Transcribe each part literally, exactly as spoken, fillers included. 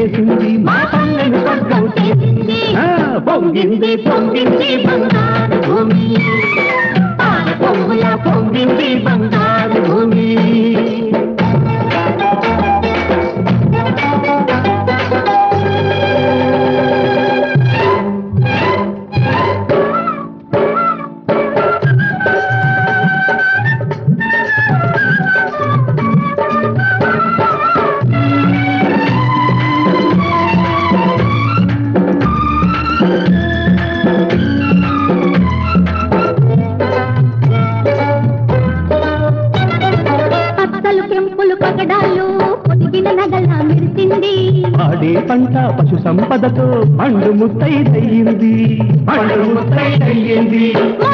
చేసింది మా పల్లెను స్వర్గం చేసింది పొంగింది పొంగింది బంగారు భూమి పాల పొంగుల పొంగింది బంగారు భూమి ఆడే పంట పశు సంపదతో పండు ముత్తైదయ్యింది పండు ముత్తైదయ్యింది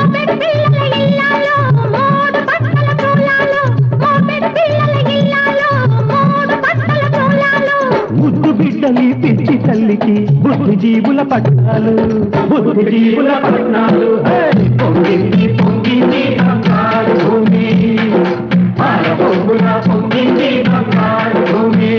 ముద్దు బిడ్డలి పిచ్చి తల్లికి బుద్ధి జీవుల పట్టాలు బుద్ధి జీవుల పట్టాలు పొంగింది పొంగింది బంగారు భూమి పాల పొంగుల పొంగింది బంగారు భూమి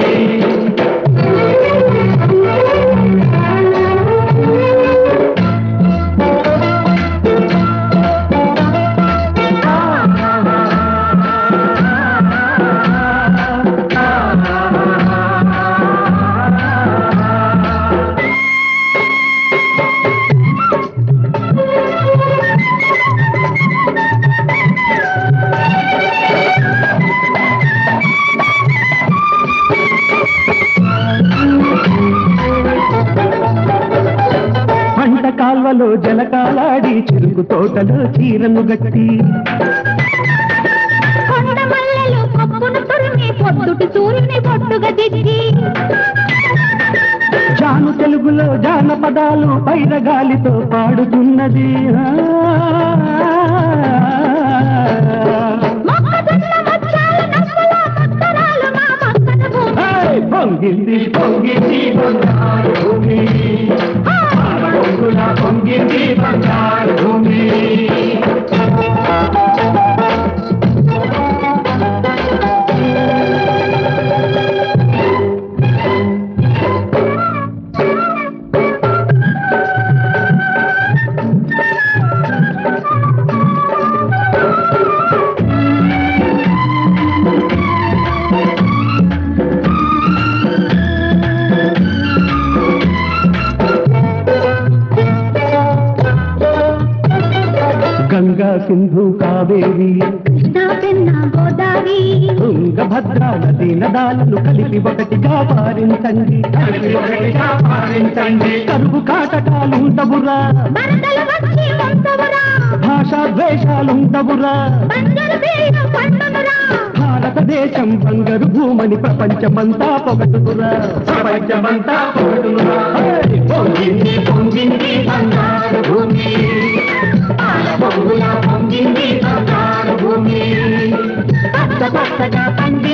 కాల్వలో జలకాలాడి చెరుకు తోటలో చీరను గట్టి జాను తెలుగులో జానపదాలు పైరగాలితో పాడుతున్నది పొంగింది పొంగింది బంగారు భూమి పొంగింది బంగారు భూమి గంగా సింధు కావేరి కృష్ణా పెన్నా గోదావరి తుంగభద్రా నదీ నదాలను కలిపి ఒకటిగా పారించండి కలిపి ఒకటిగా పారించండి కరువు కాటకాలుంటవురా వరదలు వచ్చి ఉంటవురా భాషా ద్వేషాలుంటవురా భారతదేశం బంగారు భూమని ప్రపంచమంతా పొగటురా ప్రపంచమంతా పొగటురా పొంగింది పొంగింది బంగారు భూమి పొంగింది బంగారు భూమి పచ్చ పచ్చగా పండి